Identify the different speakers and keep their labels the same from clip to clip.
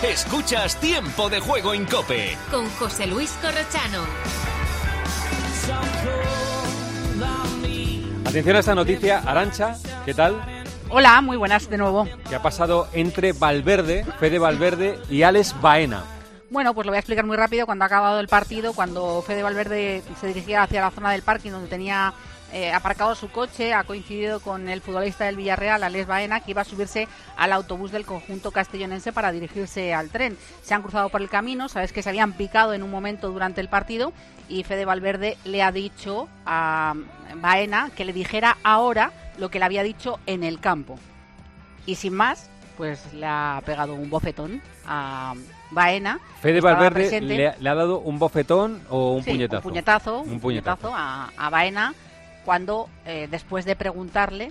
Speaker 1: Escuchas Tiempo de Juego en COPE.
Speaker 2: Con José Luis Corrochano.
Speaker 3: Atención a esta noticia, Arantxa, ¿qué tal?
Speaker 4: Hola, muy buenas de nuevo.
Speaker 3: ¿Qué ha pasado entre Valverde, Fede Valverde y Alex Baena?
Speaker 4: Bueno, pues lo voy a explicar muy rápido. Cuando ha acabado el partido, cuando Fede Valverde se dirigía hacia la zona del parking donde tenía aparcado su coche, ha coincidido con el futbolista del Villarreal, Alex Baena, que iba a subirse al autobús del conjunto castellonense para dirigirse al tren. Se han cruzado por el camino, sabes que se habían picado en un momento durante el partido y Fede Valverde le ha dicho a Baena que le dijera ahora lo que le había dicho en el campo. Y sin más, pues le ha pegado un bofetón a Baena.
Speaker 3: Fede Valverde le ha dado un bofetón o un puñetazo.
Speaker 4: Un puñetazo a Baena cuando, después de preguntarle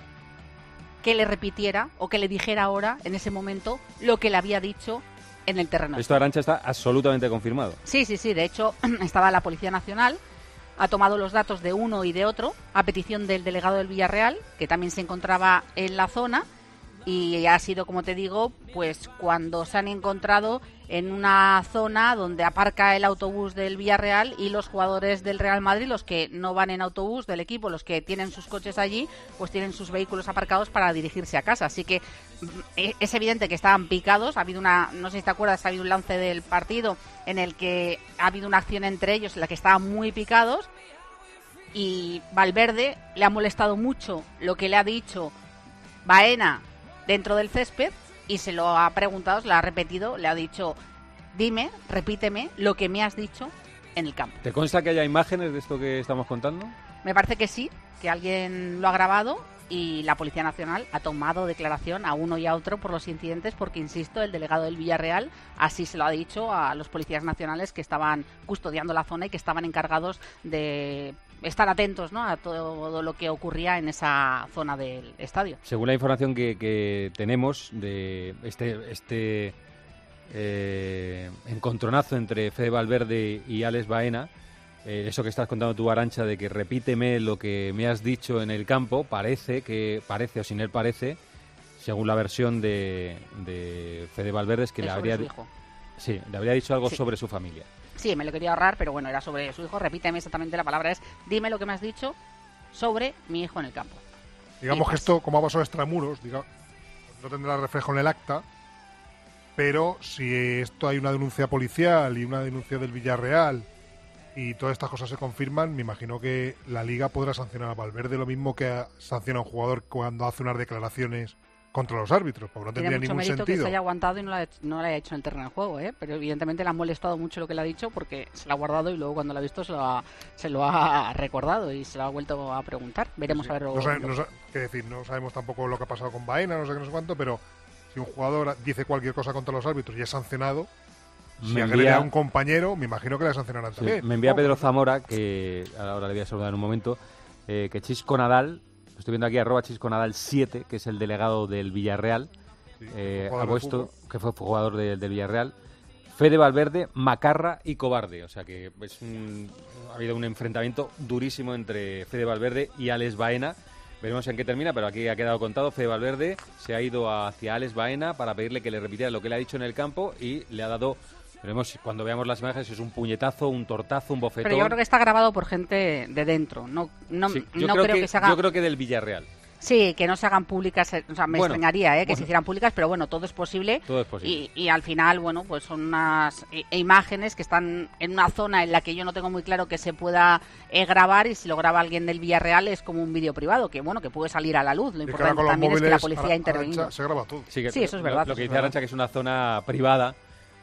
Speaker 4: que le repitiera o que le dijera ahora, en ese momento, lo que le había dicho en el terreno.
Speaker 3: Esto, Arantxa, está absolutamente confirmado.
Speaker 4: Sí. De hecho, estaba la Policía Nacional, ha tomado los datos de uno y de otro, a petición del delegado del Villarreal, que también se encontraba en la zona, y ha sido, como te digo, pues cuando se han encontrado en una zona donde aparca el autobús del Villarreal y los jugadores del Real Madrid, los que no van en autobús del equipo, los que tienen sus coches allí, pues tienen sus vehículos aparcados para dirigirse a casa. Así que es evidente que estaban picados. Ha habido no sé si te acuerdas, ha habido un lance del partido en el que ha habido una acción entre ellos en la que estaban muy picados, y Valverde le ha molestado mucho lo que le ha dicho Baena dentro del césped y se lo ha preguntado, se lo ha repetido, le ha dicho: dime, repíteme lo que me has dicho en el campo.
Speaker 3: ¿Te consta que haya imágenes de esto que estamos contando?
Speaker 4: Me parece que sí, que alguien lo ha grabado y la Policía Nacional ha tomado declaración a uno y a otro por los incidentes, porque, insisto, el delegado del Villarreal así se lo ha dicho a los policías nacionales que estaban custodiando la zona y que estaban encargados de estar atentos, ¿no?, a todo lo que ocurría en esa zona del estadio.
Speaker 3: Según la información que tenemos de este encontronazo entre Fede Valverde y Alex Baena, eso que estás contando tú, Arantxa, de que repíteme lo que me has dicho en el campo, parece, o sin él parece, según la versión de Fede Valverde, es que le habría dicho algo sobre su familia.
Speaker 4: Sí, me lo quería ahorrar, pero bueno, era sobre su hijo. Repíteme exactamente, la palabra es: dime lo que me has dicho sobre mi hijo en el campo.
Speaker 5: Digamos que esto, como ha pasado extramuros, no tendrá reflejo en el acta, pero si esto hay una denuncia policial y una denuncia del Villarreal y todas estas cosas se confirman, me imagino que la Liga podrá sancionar a Valverde lo mismo que sanciona a un jugador cuando hace unas declaraciones contra los árbitros, porque no tendría ningún sentido. Tiene mucho mérito que se haya
Speaker 4: aguantado y no lo haya hecho en el terreno de juego, pero evidentemente le ha molestado mucho lo que le ha dicho, porque se lo ha guardado y luego cuando lo ha visto se lo ha recordado y se lo ha vuelto a preguntar. Veremos a ver.
Speaker 5: No sabemos tampoco lo que ha pasado con Baena, no sé qué, no sé cuánto, pero si un jugador dice cualquier cosa contra los árbitros y es sancionado, si agrede a un compañero, me imagino que le sancionarán también.
Speaker 3: Me envía Pedro Zamora, que ahora le voy a saludar en un momento, que Chisco Nadal, estoy viendo aquí @ChiscoNadal7, que es el delegado del Villarreal, ha puesto que fue jugador del Villarreal: Fede Valverde, macarra y cobarde. O sea que ha habido un enfrentamiento durísimo entre Fede Valverde y Alex Baena. Veremos en qué termina, pero aquí ha quedado contado. Fede Valverde se ha ido hacia Alex Baena para pedirle que le repitiera lo que le ha dicho en el campo y le ha dado... Veremos cuando veamos las imágenes si es un puñetazo, un tortazo, un bofetón.
Speaker 4: Pero yo creo que está grabado por gente de dentro. Creo que se haga...
Speaker 3: Yo creo que del Villarreal.
Speaker 4: Sí, que no se hagan públicas, o sea, me extrañaría que se hicieran públicas, pero bueno, todo es posible.
Speaker 3: Todo es posible.
Speaker 4: Y al final, bueno, pues son unas imágenes que están en una zona en la que yo no tengo muy claro que se pueda grabar, y si lo graba alguien del Villarreal es como un vídeo privado, que bueno, que puede salir a la luz. Lo importante también es que la policía ha intervenido.
Speaker 5: Se graba todo.
Speaker 4: Sí, eso es verdad.
Speaker 3: Lo que dice Arantxa, que es una zona privada,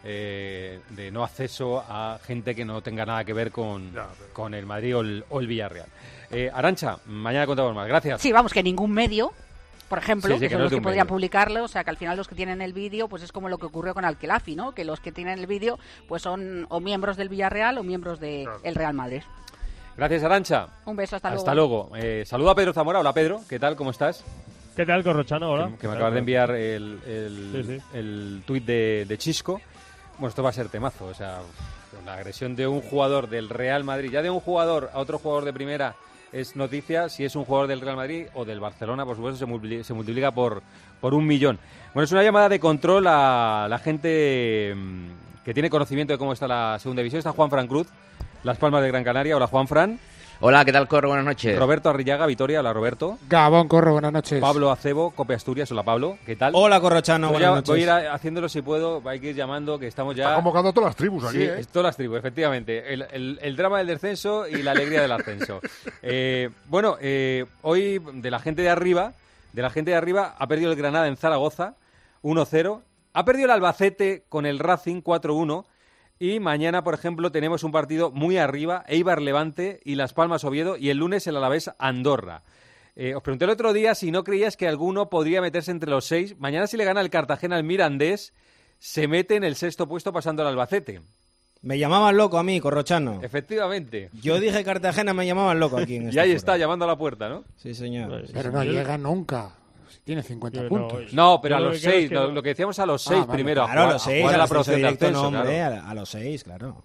Speaker 3: de no acceso a gente que no tenga nada que ver con el Madrid o el Villarreal. Arantxa, mañana contamos más. Gracias.
Speaker 4: Sí, vamos, que ningún medio, por ejemplo, que son los que podrían publicarlo, o sea, que al final los que tienen el vídeo, pues es como lo que ocurrió con Al-Khelafi, ¿no? Que los que tienen el vídeo pues son o miembros del Villarreal o miembros del Real Madrid.
Speaker 3: Gracias, Arantxa.
Speaker 4: Un beso, hasta luego.
Speaker 3: Hasta luego. Saludo a Pedro Zamora. Hola, Pedro. ¿Qué tal? ¿Cómo estás?
Speaker 6: ¿Qué tal, Corrochano? Hola.
Speaker 3: Que me acabas de enviar el tuit de Chisco. Bueno, esto va a ser temazo. O sea, la agresión de un jugador del Real Madrid, ya de un jugador a otro jugador de primera, es noticia. Si es un jugador del Real Madrid o del Barcelona, por supuesto, se multiplica por 1 millón. Bueno, es una llamada de control a la gente que tiene conocimiento de cómo está la segunda división. Está Juanfran Cruz, Las Palmas de Gran Canaria. Hola, Juanfran.
Speaker 7: Hola, ¿qué tal, Corro? Buenas noches.
Speaker 3: Roberto Arrillaga, Vitoria. Hola, Roberto.
Speaker 8: Gabón, Corro, buenas noches.
Speaker 3: Pablo Acebo, Cope Asturias. Hola, Pablo. ¿Qué tal?
Speaker 9: Hola, Corrochano, buenas noches.
Speaker 3: Voy a ir haciéndolo si puedo, hay que ir llamando, que estamos ya...
Speaker 5: Está convocando a todas las tribus aquí,
Speaker 3: Sí, todas las tribus, efectivamente. El drama del descenso y la alegría del ascenso. Hoy de la gente de arriba ha perdido el Granada en Zaragoza, 1-0. Ha perdido el Albacete con el Racing, 4-1. Y mañana, por ejemplo, tenemos un partido muy arriba, Eibar-Levante y Las Palmas-Oviedo, y el lunes el Alavés-Andorra. Os pregunté el otro día si no creías que alguno podría meterse entre los 6. Mañana, si le gana el Cartagena al Mirandés, se mete en el 6º puesto pasando al Albacete.
Speaker 9: Me llamaban loco a mí, Corrochano.
Speaker 3: Efectivamente.
Speaker 9: Yo dije Cartagena, me llamaban loco aquí en
Speaker 3: Y ahí está, llamando a la puerta, ¿no?
Speaker 9: Sí, señor.
Speaker 8: Pero no llega nunca. Tiene 50 puntos.
Speaker 3: No, pero a los 6, lo que decíamos a los 6
Speaker 8: vale.
Speaker 3: primero.
Speaker 9: Claro, a los 6,
Speaker 3: a la
Speaker 9: ascenso directo,
Speaker 3: ascenso,
Speaker 9: hombre,
Speaker 3: claro.
Speaker 9: a los 6, claro.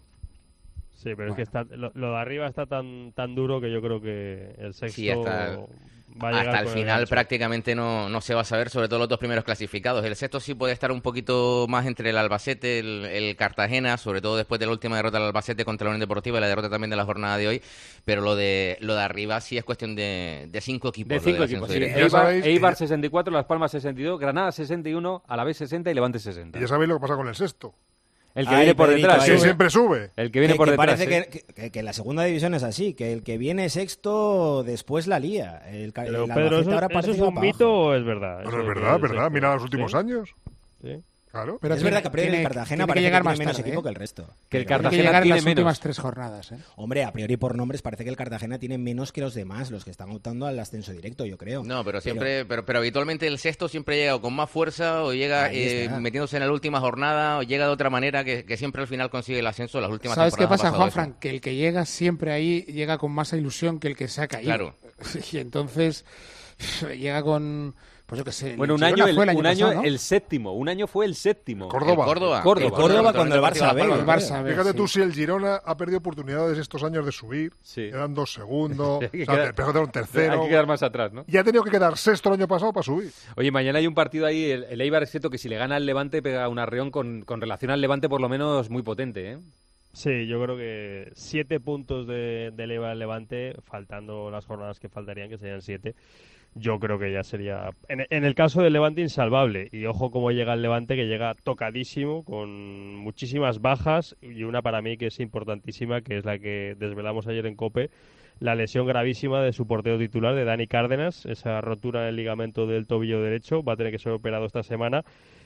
Speaker 6: Sí, pero es que lo de arriba está tan duro que yo creo que el sexto
Speaker 7: Sí,
Speaker 6: va a llegar
Speaker 7: hasta el
Speaker 6: con
Speaker 7: final
Speaker 6: gancho.
Speaker 7: prácticamente no se va a saber, sobre todo los 2 primeros clasificados. El sexto sí puede estar un poquito más entre el Albacete, el Cartagena, sobre todo después de la última derrota del Albacete contra la Unión Deportiva y la derrota también de la jornada de hoy. Pero lo de arriba sí es cuestión de 5 equipos.
Speaker 3: De 5 equipos, sí. Eibar 64, Las Palmas 62, Granada 61, Alavés 60 y Levante 60.
Speaker 5: Y ya sabéis lo que pasa con el sexto.
Speaker 3: El que viene por
Speaker 9: Pedrito,
Speaker 3: detrás.
Speaker 5: Que siempre sube.
Speaker 3: El que viene por detrás.
Speaker 9: Parece que la segunda división es así, que el que viene sexto después la lía.
Speaker 6: Pero, Pedro, ¿eso es un mito o es verdad?
Speaker 5: Pero es verdad. Mira los últimos años.
Speaker 6: Sí.
Speaker 5: Claro.
Speaker 8: Pero
Speaker 9: es verdad que a priori el Cartagena parece que
Speaker 8: llegar
Speaker 9: tiene
Speaker 8: más
Speaker 9: menos
Speaker 8: tarde,
Speaker 9: equipo que el resto.
Speaker 3: Que el
Speaker 8: Tiene que
Speaker 3: Cartagena
Speaker 8: llegar
Speaker 3: tiene
Speaker 8: las
Speaker 3: menos.
Speaker 8: últimas 3 jornadas.
Speaker 9: Hombre, a priori por nombres parece que el Cartagena tiene menos que los demás, los que están optando al ascenso directo, yo creo.
Speaker 7: No, pero siempre, pero habitualmente el sexto siempre llega con más fuerza o llega metiéndose en la última jornada o llega de otra manera que siempre al final consigue el ascenso. Las últimas
Speaker 8: ¿Sabes qué
Speaker 7: temporadas
Speaker 8: pasa,
Speaker 7: ha pasado
Speaker 8: Juanfran? Que el que llega siempre ahí llega con más ilusión que el que se ha caído.
Speaker 7: Claro.
Speaker 8: Y entonces llega con... Pues yo qué sé.
Speaker 3: Bueno, un
Speaker 8: Girona
Speaker 3: año,
Speaker 8: fue el año pasado, ¿no?
Speaker 3: el séptimo. Un año fue el séptimo.
Speaker 5: Córdoba.
Speaker 7: El
Speaker 9: Córdoba cuando el Barça B.
Speaker 8: El Barça B,
Speaker 5: Fíjate
Speaker 8: sí.
Speaker 5: tú si el Girona ha perdido oportunidades estos años de subir.
Speaker 3: Sí.
Speaker 5: Quedan 2 segundos.
Speaker 3: Hay que
Speaker 5: o sea,
Speaker 3: quedar-
Speaker 5: empezó a tener un tercero.
Speaker 3: Hay que quedar más atrás, ¿no?
Speaker 5: Y ha tenido que quedar sexto el año pasado para subir.
Speaker 3: Oye, mañana hay un partido ahí, el Eibar, es cierto que si le gana al Levante pega un arreón con relación al Levante por lo menos muy potente, ¿eh?
Speaker 6: Sí, yo creo que 7 puntos de Eibar al Levante, faltando las jornadas que faltarían, que serían 7. Yo creo que ya sería, en el caso del Levante, insalvable. Y ojo cómo llega el Levante, que llega tocadísimo, con muchísimas bajas, y una para mí que es importantísima, que es la que desvelamos ayer en COPE, la lesión gravísima de su portero titular, de Dani Cárdenas, esa rotura en el ligamento del tobillo derecho, va a tener que ser operado esta semana,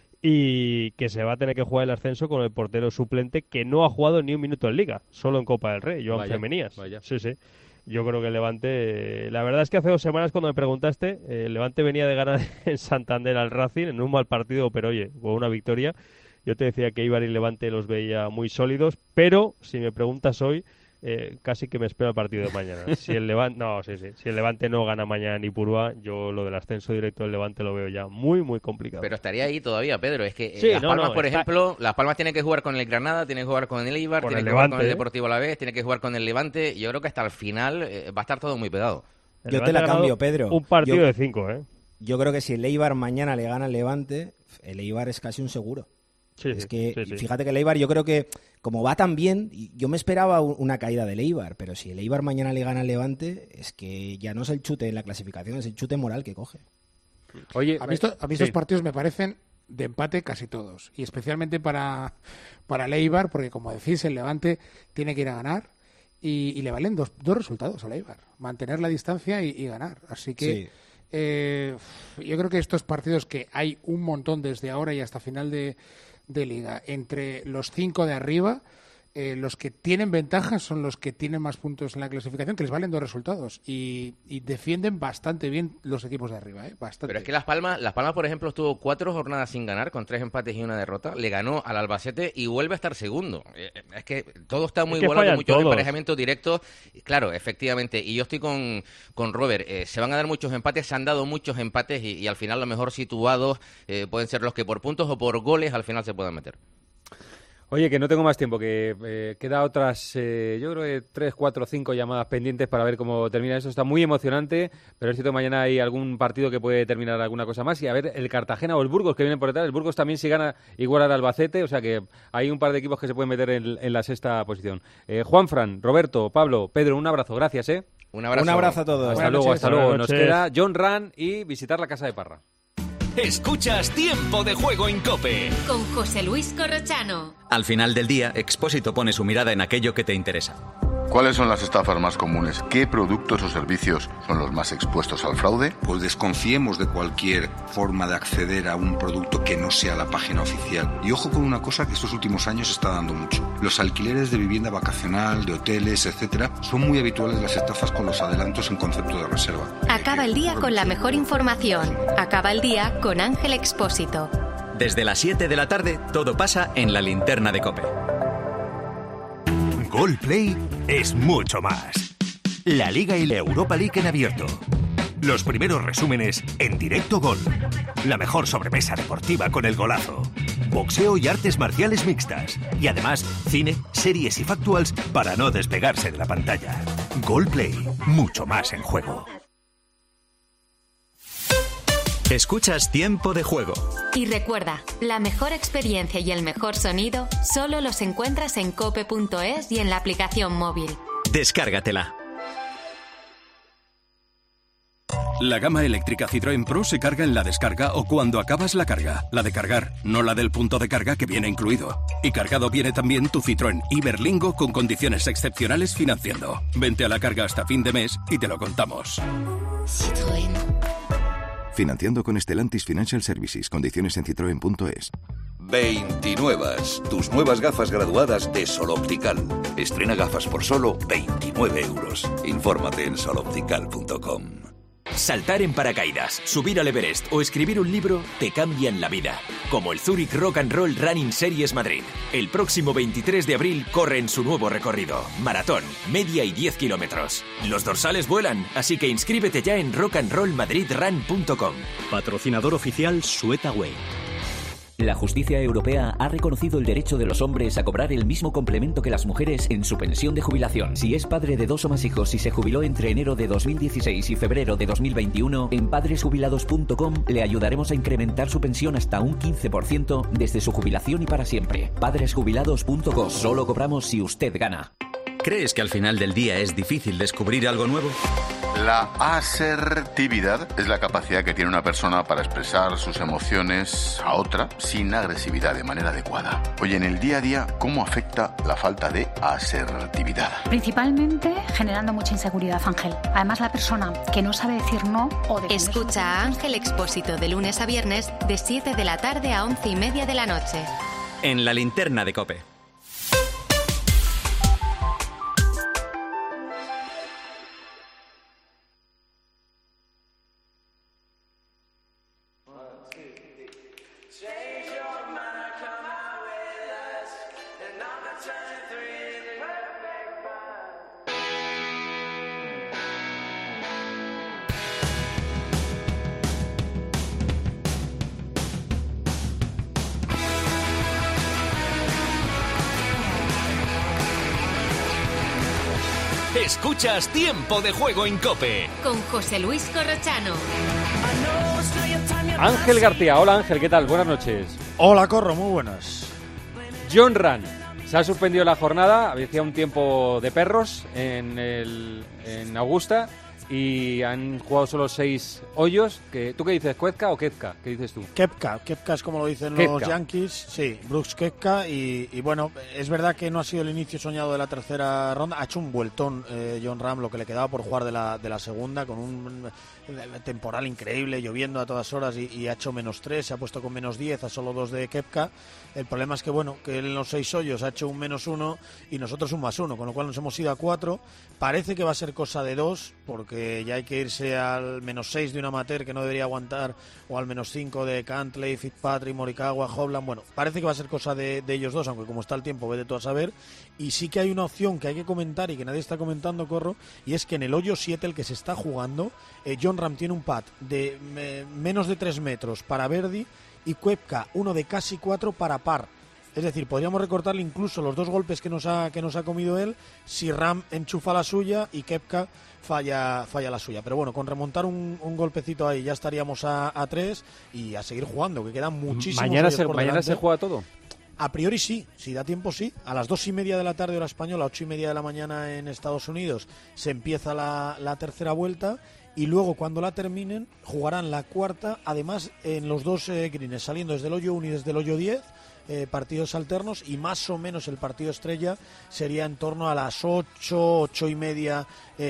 Speaker 6: y que se va a tener que jugar el ascenso con el portero suplente, que no ha jugado ni un minuto en Liga, solo en Copa del Rey, Joan Femenías.
Speaker 3: Vaya.
Speaker 6: Sí, sí. Yo creo que el Levante... la verdad es que hace 2 semanas cuando me preguntaste, el Levante venía de ganar en Santander al Racing, en un mal partido, pero oye, con una victoria. Yo te decía que Eibar y Levante los veía muy sólidos, pero si me preguntas hoy, casi que me espero el partido de mañana. Si el Levante no gana mañana ni Purúa, yo lo del ascenso directo del Levante lo veo ya muy, muy complicado.
Speaker 7: Pero estaría ahí todavía, Pedro. Es que
Speaker 6: Sí,
Speaker 7: Las Palmas, por ejemplo, Las Palmas tiene que jugar con el Granada, tiene que jugar con el Eibar,
Speaker 6: Con
Speaker 7: tiene
Speaker 6: el
Speaker 7: que jugar
Speaker 6: Levante,
Speaker 7: con el Deportivo Alavés, tiene que jugar con el Levante. Yo creo que hasta el final va a estar todo muy pegado.
Speaker 6: El
Speaker 9: Yo te
Speaker 6: Levante
Speaker 9: la
Speaker 6: ha ganado
Speaker 9: cambio, Pedro.
Speaker 6: Un partido
Speaker 9: Yo-
Speaker 6: de 5, ¿eh?
Speaker 9: Yo creo que si el Eibar mañana le gana al Levante, el Eibar es casi un seguro.
Speaker 6: Sí,
Speaker 9: Es
Speaker 6: sí,
Speaker 9: que,
Speaker 6: sí, sí.
Speaker 9: fíjate que el Eibar, yo creo que como va tan bien, yo me esperaba una caída del Eibar, pero si el Eibar mañana le gana al Levante, es que ya no es el chute en la clasificación, es el chute moral que coge.
Speaker 3: Oye,
Speaker 8: A mí estos
Speaker 3: sí.
Speaker 8: partidos me parecen de empate casi todos. Y especialmente para el Eibar, porque como decís, el Levante tiene que ir a ganar y le valen dos resultados al Eibar. Mantener la distancia y ganar. Así que yo creo que estos partidos, que hay un montón desde ahora y hasta final de Liga, entre los 5 de arriba, los que tienen ventajas son los que tienen más puntos en la clasificación, que les valen 2 resultados. Y defienden bastante bien los equipos de arriba, bastante.
Speaker 7: Pero es que Las Palmas, por ejemplo, estuvo 4 jornadas sin ganar, con 3 empates y 1 derrota. Le ganó al Albacete y vuelve a estar segundo. Es que todo está muy
Speaker 6: que
Speaker 7: igualado,
Speaker 6: fallan
Speaker 7: muchos
Speaker 6: todos.
Speaker 7: emparejamientos directos. Claro, efectivamente. Y yo estoy con Robert. Se van a dar muchos empates, se han dado muchos empates y al final los mejor situados pueden ser los que por puntos o por goles al final se puedan meter.
Speaker 3: Oye, que no tengo más tiempo, que queda otras, yo creo que 3, 4, 5 llamadas pendientes para ver cómo termina eso. Está muy emocionante, pero es cierto que mañana hay algún partido que puede terminar alguna cosa más. Y a ver, el Cartagena o el Burgos que vienen por detrás. El Burgos también si gana igual al Albacete, o sea que hay un par de equipos que se pueden meter en la sexta posición. Juanfran, Roberto, Pablo, Pedro, un abrazo, gracias.
Speaker 7: Un abrazo.
Speaker 9: Un abrazo a todos.
Speaker 3: Hasta luego. Nos queda John Ran y visitar la Casa de Parra.
Speaker 1: Escuchas Tiempo de Juego en COPE.
Speaker 2: Con José Luis Corrochano.
Speaker 10: Al final del día, Expósito pone su mirada en aquello que te interesa.
Speaker 11: ¿Cuáles son las estafas más comunes? ¿Qué productos o servicios son los más expuestos al fraude?
Speaker 12: Pues desconfiemos de cualquier forma de acceder a un producto que no sea la página oficial. Y ojo con una cosa que estos últimos años se está dando mucho. Los alquileres de vivienda vacacional, de hoteles, etcétera, son muy habituales las estafas con los adelantos en concepto de reserva.
Speaker 2: Acaba el día con la mejor información. Acaba el día con Ángel Expósito.
Speaker 10: Desde las 7 de la tarde, todo pasa en la linterna de COPE.
Speaker 13: Goalplay es mucho más. La Liga y la Europa League en abierto. Los primeros resúmenes en directo Gol. La mejor sobremesa deportiva con el golazo. Boxeo y artes marciales mixtas. Y además, cine, series y factuals para no despegarse de la pantalla. Goalplay, mucho más en juego.
Speaker 10: Escuchas Tiempo de Juego.
Speaker 2: Y recuerda, la mejor experiencia y el mejor sonido solo los encuentras en cope.es y en la aplicación móvil.
Speaker 10: Descárgatela.
Speaker 14: La gama eléctrica Citroën Pro se carga en la descarga o cuando acabas la carga. La de cargar, no la del punto de carga que viene incluido. Y cargado viene también tu Citroën Iberlingo con condiciones excepcionales financiando. Vente a la carga hasta fin de mes y te lo contamos.
Speaker 2: Citroën.
Speaker 15: Financiando con Stellantis Financial Services. Condiciones en citroen.es.
Speaker 16: 29. Tus nuevas gafas graduadas de Sol Optical. Estrena gafas por solo 29 euros. Infórmate en soloptical.com.
Speaker 17: Saltar en paracaídas, subir al Everest o escribir un libro te cambian la vida. Como el Zurich Rock and Roll Running Series Madrid. El próximo 23 de abril corre en su nuevo recorrido. Maratón, media y 10 kilómetros. Los dorsales vuelan, así que inscríbete ya en rockandrollmadridrun.com.
Speaker 18: Patrocinador oficial Suetaway.
Speaker 19: La justicia europea ha reconocido el derecho de los hombres a cobrar el mismo complemento que las mujeres en su pensión de jubilación. Si es padre de 2 o más hijos y se jubiló entre enero de 2016 y febrero de 2021, en padresjubilados.com le ayudaremos a incrementar su pensión hasta un 15% desde su jubilación y para siempre. Padresjubilados.com. Solo cobramos si usted gana.
Speaker 10: ¿Crees que al final del día es difícil descubrir algo nuevo?
Speaker 11: La asertividad es la capacidad que tiene una persona para expresar sus emociones a otra sin agresividad, de manera adecuada. Oye, en el día a día, ¿cómo afecta la falta de asertividad?
Speaker 20: Principalmente generando mucha inseguridad, Ángel. Además, la persona que no sabe decir no o defender.
Speaker 2: Escucha a Ángel Expósito de lunes a viernes de 7 de la tarde a 11:30 de la noche.
Speaker 10: En la linterna de COPE.
Speaker 1: Escuchas Tiempo de Juego en COPE.
Speaker 2: Con José Luis Corrochano.
Speaker 3: Ángel García. Hola Ángel, ¿qué tal? Buenas noches.
Speaker 21: Hola Corro, muy buenas.
Speaker 3: John Ran. Se ha suspendido la jornada, había un tiempo de perros en Augusta y han jugado solo 6 hoyos. ¿Tú qué dices, Koepka o Koepka? ¿Qué dices tú?
Speaker 21: Koepka es como lo dicen los Yankees, sí, Brooks Koepka y bueno, es verdad que no ha sido el inicio soñado de la tercera ronda, ha hecho un vueltón John Ram, lo que le quedaba por jugar de la segunda, con un temporal increíble, lloviendo a todas horas y ha hecho -3, se ha puesto con -10 a solo 2 de Koepka. El problema es que bueno, que él en los 6 hoyos ha hecho un -1 y nosotros un +1, con lo cual nos hemos ido a 4. Parece que va a ser cosa de 2, porque ya hay que irse al -6 de un amateur que no debería aguantar, o al -5 de Cantley, Fitzpatrick, Morikawa, Hovland. Bueno, parece que va a ser cosa de ellos dos, aunque como está el tiempo, vete tú a saber. Y sí que hay una opción que hay que comentar y que nadie está comentando, Corro, y es que en el hoyo 7, el que se está jugando, John Ram tiene un pad de menos de 3 metros para birdie y Koepka uno de casi 4 para par. Es decir, podríamos recortarle incluso los 2 golpes que nos ha comido él si Ram enchufa la suya y Koepka falla la suya. Pero bueno, con remontar un golpecito ahí ya estaríamos a 3 y a seguir jugando, que quedan muchísimos.
Speaker 3: ¿Mañana se juega todo?
Speaker 21: A priori sí, si da tiempo sí. A las 2:30 de la tarde hora española, 8:30 de la mañana en Estados Unidos, se empieza la tercera vuelta y luego cuando la terminen jugarán la cuarta, además en los 2 greens, saliendo desde el hoyo 1 y desde el hoyo 10, partidos alternos, y más o menos el partido estrella sería en torno a las 8:30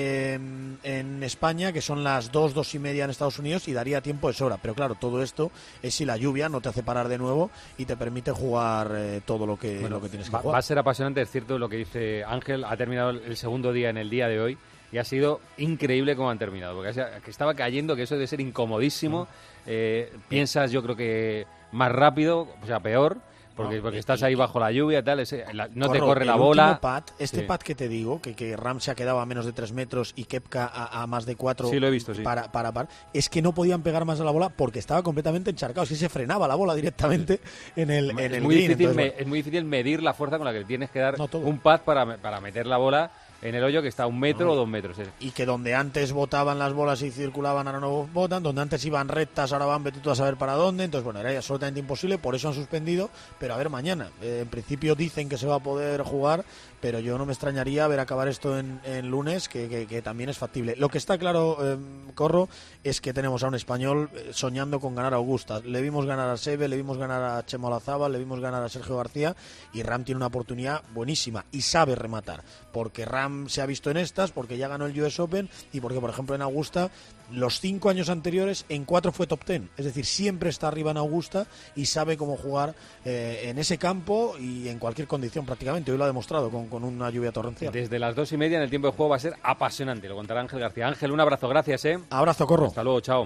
Speaker 21: en España, que son las 2:30 en Estados Unidos, y daría tiempo de sobra. Pero claro, todo esto es si la lluvia no te hace parar de nuevo y te permite jugar todo lo que tienes que jugar.
Speaker 3: Va a ser apasionante, es cierto lo que dice Ángel. Ha terminado el segundo día en el día de hoy y ha sido increíble cómo han terminado, porque que estaba cayendo, que eso debe ser incomodísimo. Piensas, yo creo que más rápido, o sea, peor. Porque estás ahí bajo la lluvia, tal, no te corre la bola.
Speaker 21: Pad que te digo, que Ram se ha quedado a menos de 3 metros y Koepka a más de 4.
Speaker 3: Sí, lo he visto, sí.
Speaker 21: Para, es que no podían pegar más a la bola porque estaba completamente encharcado. Es que se frenaba la bola directamente en el green.
Speaker 3: Es muy difícil medir la fuerza con la que tienes que dar un pad para meter la bola en el hoyo, que está a 1 metro o 2 metros.
Speaker 21: Y que donde antes botaban las bolas y circulaban, ahora no botan. Donde antes iban rectas, ahora van, vete tú a saber para dónde. Entonces, bueno, era absolutamente imposible. Por eso han suspendido. Pero a ver, mañana. En principio dicen que se va a poder jugar, pero yo no me extrañaría ver acabar esto en lunes, que también es factible. Lo que está claro, Corro, es que tenemos a un español soñando con ganar a Augusta. Le vimos ganar a Seve, le vimos ganar a Chema Olazábal, le vimos ganar a Sergio García, y Ram tiene una oportunidad buenísima y sabe rematar, porque Ram se ha visto en estas, porque ya ganó el US Open y porque, por ejemplo, en Augusta los 5 años anteriores en 4 fue top 10, es decir, siempre está arriba en Augusta y sabe cómo jugar en ese campo y en cualquier condición prácticamente. Hoy lo ha demostrado con una lluvia torrencial.
Speaker 3: Desde las 2:30 en el tiempo de juego va a ser apasionante, lo contará Ángel García. Ángel, un abrazo, gracias.
Speaker 21: Abrazo, Corro.
Speaker 3: Hasta luego, chao.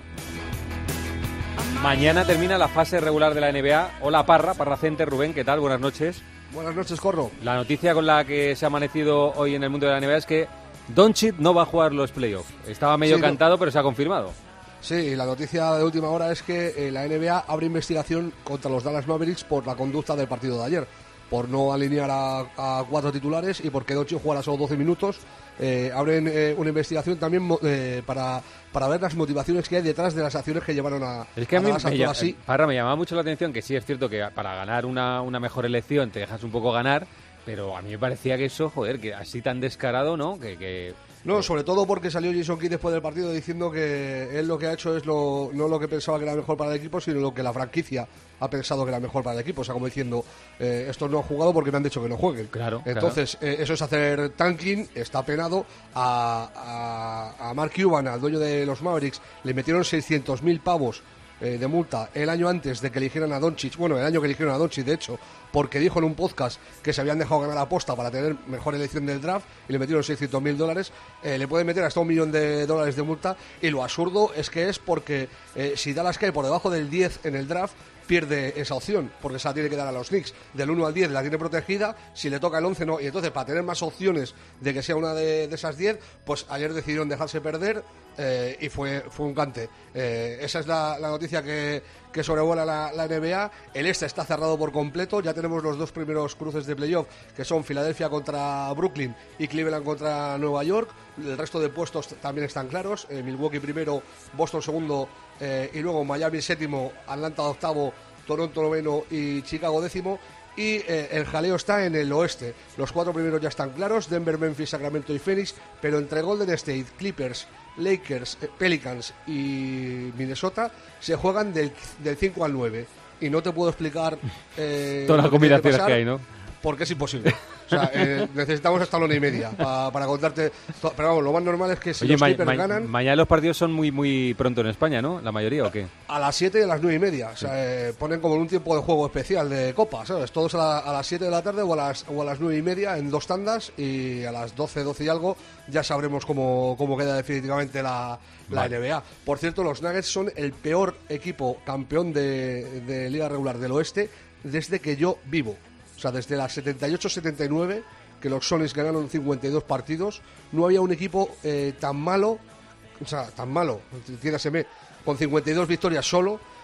Speaker 3: Mañana termina la fase regular de la NBA. Hola, Parra Center. Rubén, ¿qué tal? Buenas noches.
Speaker 4: Buenas noches, Corro.
Speaker 3: La noticia con la que se ha amanecido hoy en el mundo de la NBA es que Doncic no va a jugar los playoffs. Estaba medio cantado, pero se ha confirmado.
Speaker 4: Sí, la noticia de última hora es que la NBA abre investigación contra los Dallas Mavericks por la conducta del partido de ayer, por no alinear a 4 titulares y porque Doncic jugara solo 12 minutos. Abren una investigación también para ver las motivaciones que hay detrás de las acciones que llevaron a
Speaker 3: Es que a mí
Speaker 4: así.
Speaker 3: me llamaba mucho la atención que sí es cierto que para ganar una mejor elección te dejas un poco ganar, pero a mí me parecía que eso, que así tan descarado, ¿no?
Speaker 4: No, sobre todo porque salió Jason Kidd después del partido diciendo que él lo que ha hecho es no lo que pensaba que era mejor para el equipo, sino lo que la franquicia ha pensado que era mejor para el equipo. O sea, como diciendo, estos no han jugado porque me han dicho que no jueguen.
Speaker 3: Claro.
Speaker 4: Entonces, eso es hacer tanking. Está penado. A Mark Cuban, al dueño de los Mavericks, le metieron 600.000 pavos de multa el año antes de que eligieran a Doncic. Bueno, el año que eligieron a Doncic, de hecho, porque dijo en un podcast que se habían dejado ganar aposta para tener mejor elección del draft y le metieron $600.000. Le pueden meter hasta $1 millón de multa, y lo absurdo es que es porque si Dallas cae por debajo del 10 en el draft, pierde esa opción, porque se la tiene que dar a los Knicks. Del 1 al 10 la tiene protegida, si le toca el 11 no, y entonces para tener más opciones de que sea una de esas 10, pues ayer decidieron dejarse perder y fue un cante. Esa es la noticia que sobrevuela la NBA. El este está cerrado por completo, ya tenemos los 2 primeros cruces de playoff, que son Filadelfia contra Brooklyn y Cleveland contra Nueva York. El resto de puestos también están claros, Milwaukee primero, Boston segundo, y luego Miami séptimo, Atlanta octavo, Toronto noveno y Chicago décimo. Y el jaleo está en el oeste. Los 4 primeros ya están claros: Denver, Memphis, Sacramento y Phoenix. Pero entre Golden State, Clippers, Lakers, Pelicans y Minnesota se juegan del 5 al 9. Y no te puedo explicar
Speaker 3: todas las combinaciones que hay, ¿no?
Speaker 4: Porque es imposible. O sea, necesitamos hasta la 1:30 para contarte. Pero vamos, lo más normal es que si los Clippers ganan.
Speaker 3: Mañana los partidos son muy pronto en España, ¿no? ¿La mayoría o qué?
Speaker 4: A las 7 y a las 9:30. O sea, ponen como un tiempo de juego especial de Copa, ¿sabes? Todos a las 7 de la tarde o a las 9:30 en 2 tandas, y a las 12 y algo ya sabremos cómo queda definitivamente la NBA. Por cierto, los Nuggets son el peor equipo campeón de Liga Regular del Oeste desde que yo vivo. O sea, desde la 78-79, que los Sonics ganaron 52 partidos, no había un equipo tan malo, entiéndaseme, con 52 victorias solo,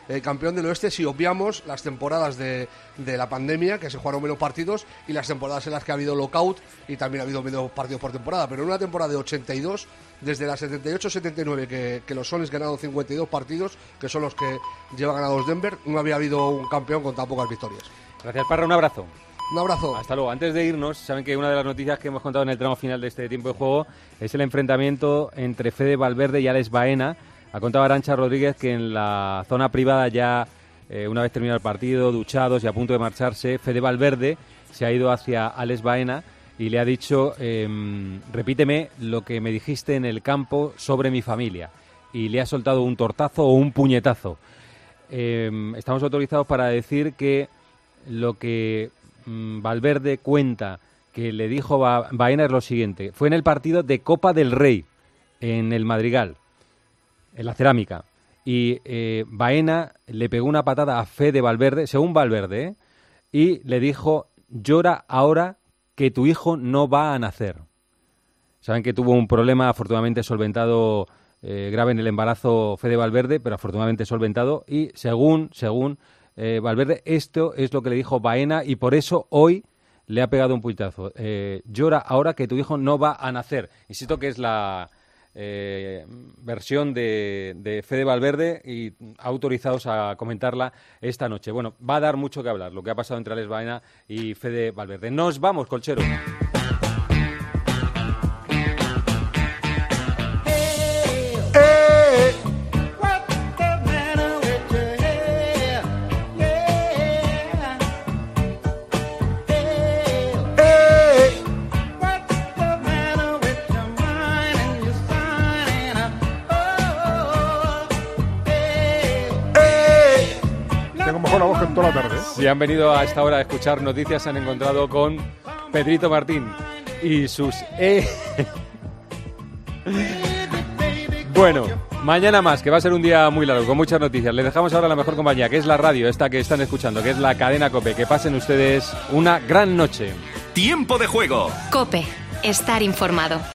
Speaker 4: campeón del oeste si obviamos las temporadas de la pandemia, que se jugaron menos partidos, y las temporadas en las que ha habido lockout y también ha habido menos partidos por temporada. Pero en una temporada de 82, desde la 78-79, que los Sonics ganaron 52 partidos, que son los que lleva ganados Denver, no había habido un campeón con tan pocas victorias.
Speaker 3: Gracias, Parra, un abrazo.
Speaker 4: Un abrazo.
Speaker 3: Hasta luego. Antes de irnos, saben que una de las noticias que hemos contado en el tramo final de este tiempo de juego es el enfrentamiento entre Fede Valverde y Alex Baena. Ha contado Arantxa Rodríguez que en la zona privada ya, una vez terminado el partido, duchados y a punto de marcharse, Fede Valverde se ha ido hacia Alex Baena y le ha dicho, repíteme lo que me dijiste en el campo sobre mi familia. Y le ha soltado un tortazo o un puñetazo. Estamos autorizados para decir que lo que Valverde cuenta que le dijo Baena es lo siguiente. Fue en el partido de Copa del Rey, en el Madrigal, en la Cerámica. Y Baena le pegó una patada a Fede Valverde, según Valverde, y le dijo, llora ahora que tu hijo no va a nacer. Saben que tuvo un problema afortunadamente solventado, grave en el embarazo Fede Valverde, pero afortunadamente solventado, y según Valverde, esto es lo que le dijo Baena y por eso hoy le ha pegado un puñetazo. Llora ahora que tu hijo no va a nacer. Insisto que es la versión de Fede Valverde y autorizados a comentarla esta noche. Bueno, va a dar mucho que hablar lo que ha pasado entre Alex Baena y Fede Valverde. Nos vamos, Colchero.
Speaker 5: La voz en toda la tarde.
Speaker 3: Si han venido a esta hora a escuchar noticias, se han encontrado con Pedrito Martín y sus Bueno, mañana más, que va a ser un día muy largo, con muchas noticias. Les dejamos ahora la mejor compañía, que es la radio, esta que están escuchando, que es la cadena COPE. Que pasen ustedes una gran noche.
Speaker 1: Tiempo de juego.
Speaker 2: COPE. Estar informado.